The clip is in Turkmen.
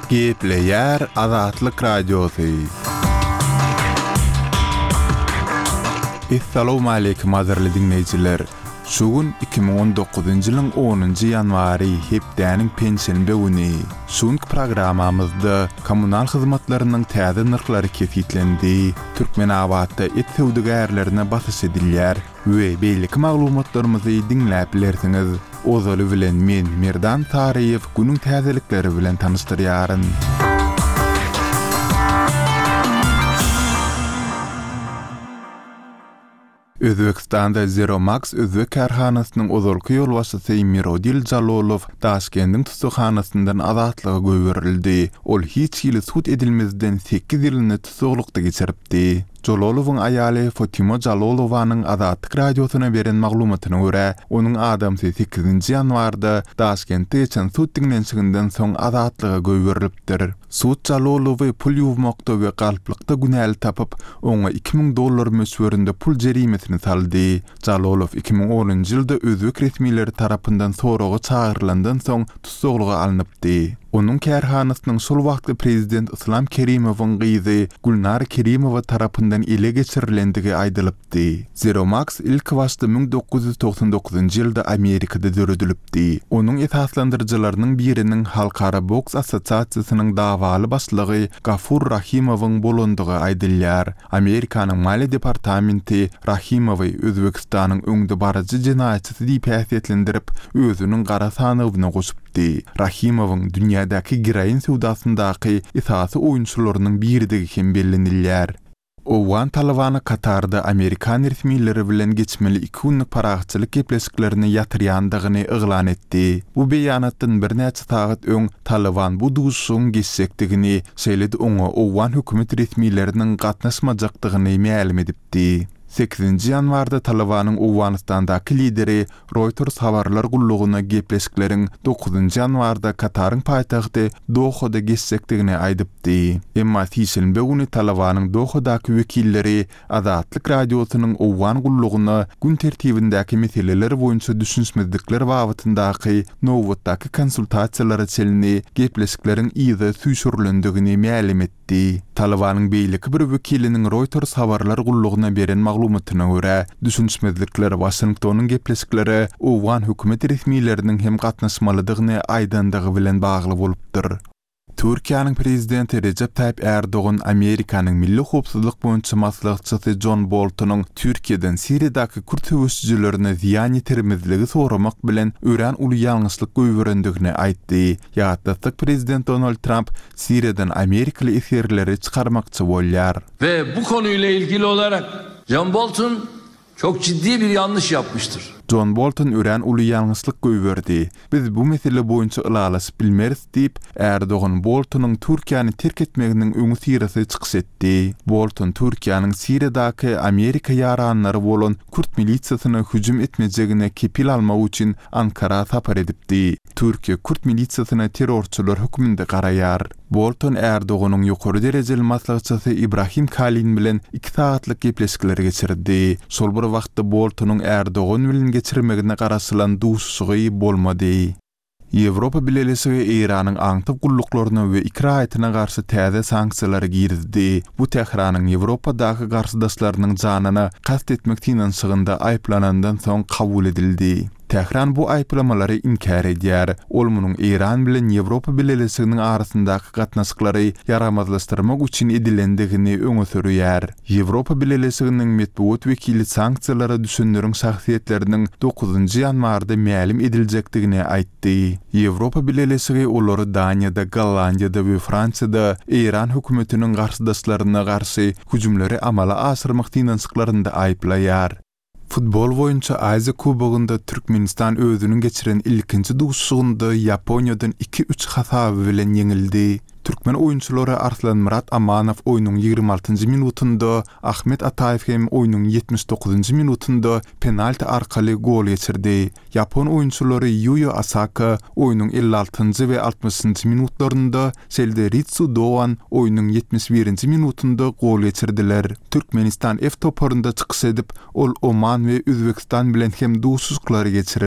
Gepleyer Azatlyk Radiosu. Assalamu alaykum azarly dinleyijiler. Şugun 2019-njy ýylyň 10-njy ýanwary hepdäniň pensiýany güni. Şuňky programamyzda kommunal hyzmatlarynyň täze nyrklary kesitlendi. Türkmenabadda et sowdagärlerine basys edilýär we beýlik maglumatlarymyzy dinläp bilersiňiz. Ozaly bilen men Merdan Tariýew günüň täzelikleri bilen tanışdyrýaryn. Özbekistanda Zero Max özbek karhanasynyň ozalky ýolbaşçysy Mirodil Jalolow Taşkendiň tutuşhanasyndan azatlyga göwerildi. Ol hiç ýyly sud edilmezden 8 ýylyny tutuklukda geçiripdi. Jalolowyň aýaly Fatima Jalolowanyň Azatlyk radiosyna beren maglumatyna görä, onuň adamsy 8-nji ýanwarda Taşkentde geçen sud dinlenşiginden soň azatlyga göwerilipdir. Sud Jalolowy pul ýuwmakda we galplykda günäli tapyp, oňa $2000 möswerinde pul jerimesini saldy. Jalolow 2010-njy ýylda özbek resmileri tarapyndan soragy çağırlandan soň tutukluga alınıpdy. Onun kärhanasynyň şol wagtky prezident Islam Kerimowyň gyzy Gulnar Kerimowa tarapyndan ele geçirilendigi aýdylypdy. Zero Max ilk başda 1999-njy ýylda Amerikada döredilipdi. Onun esaslandyrjylarynyň biriniň Halkara Boks Assosiasiýasynyň dawaly başlygy Gafur Rahimowyň bolandygy aýdylýar. Amerikanyň Mali departamenti Rahimowy Özbekistanyň öňde barajy jinaýatçysy diýip häsiýetlendirip, özüniň gara sanawyna goşupdy. Rahimowyň dünyadaky giraýyn sowdasyndaky esasy oýunçylarynyň biridige hem bellenilýär. Owan Talawany Katarda Amerikan resmileri bilen geçmeli 2 günlük paraxçylyk gepleşiklerini ýatyrýandygyny eglan etdi. Bu beýanatdan bir näçe sagat öň Talawan bu duşuň geçsekdigini şeýledi, oňa Owan hökümet resmileriniň gatnaşmajakdygyny ma'lum edipdi. 8-nji ýanwarda Talawanyň Owanistandaky lideri Reuters habarlar gullugyna gepleşikleriň 9-njy ýanwarda Kataryň paýtagty Dohada geçsekdigini aýdypdy. Emma Tişelbe güni Talawanyň Dohadaky wekilleri Azatlyk radiosynyň Owan gullugyna gün tertibindäki meseleler boýunça düşünşmezlikler wagtyndaky nowatdaky konsultasiýalary çelini gepleşikleriň ýygy süýşürlendigini ma'lum etdi. Talawanyň beýleki bir wekiliniň Reuters habarlar gulluguna beren maglumatyna görä, düşünşmezlikler Washingtonyň gepleşikleri Owan hökümet resmileriniň hem gatnaşmalydygyny aýdandygy bilen bagly bolupdyr. Türkiýanyň prezidenti Recep Tayyip Erdoğan Amerikanyň milli howpsuzlyk boýunça maslahatçysy John Boltonyň Türkiýeden Siriýadaky Kürt höwüsçülerine ziýan ýetirmezligi soramak bilen ören uly ýalňyşlyk göwerendigini aýtdy. Ýa-da prezident Donald Trump Siriýadan Amerikaly esirleri çıkarmakçy bolýar. Ve bu konuyla ilgili olarak John Bolton çok ciddi bir yanlış yapmıştır. John Bolton ören uly ýalňyşlyk göwerdi. Biz bu mesele boýunça ylalasyp bilmeris diýip Erdoğan Boltonyň Türkiýany terk etmeginiň öňü sirasy çykyş etdi. Bolton Türkiýanyň Siriýadaky Amerika ýaranlary bolan Kürt milisiýasyna hüjüm etmejegine kepil almak üçin Ankara sapar edipdi. Türkiýe Kürt milisiýasyna terrorçylar hökmünde garaýar. Bolton Erdoğanyň ýokary derejeli maslahatçysy Ibrahim Kalin bilen 2 saatlyk gepleşikler geçirdi. Şol bir wagtda Boltonyň Erdoğan bilen geçirmegine garaşylan duşsugy bolmady. Ýewropa Birleşigi Iranyň aňtyp gulluklaryna we ikiraýatyna garşy täze sanksiýalary girdi. Bu Tehranyň Ýewropadaky garşydaşlarynyň janyna kast etmek tinançygynda aýplanandan soň kabul edildi. Tehran bu aýplamalary inkar edýär. Ol munyň Iran bilen Ýewropa Birleşiginiň arasyndaky gatnaşyklary yaramazlaşdyrmak üçin edilendigini öňe sürýär. Ýewropa Birleşiginiň medeniýet wekili sanksiýalara düşünýän şahsiýetleriniň 9-njy ýanwarda ma'lum ediljekdigini aýtdy. Ýewropa Birleşigi olary Daniýada, Gollandiýada we Fransiýada Iran hökümetiniň garşydaşlaryna garşy hüjümleri amala aşyrmak tinançyklarynda aýplaýar. Futbol boýunça Aziýa Kubogunda Türkmenistan özüniň geçiren ilkinji duşugynda Ýaponiýadan 2-3 hasaby bilen ýeňildi. Türkmen oyunçuları Arslan Murat Amanow oyunun 26. minutunda, Ahmet Ataev hem oyunun 79. minutunda penalti arkaly gol geçirdi. Japon oyunçuları Yuya Asaka oyunun 56. ve 60. minutlarında, Selde Ritsu Doğan oyunun 71. minutunda gol geçirdiler. Türkmenistan F toparında çıkış edip, ol Oman ve Özbekistan bilen hem duşsuzlukları geçirir.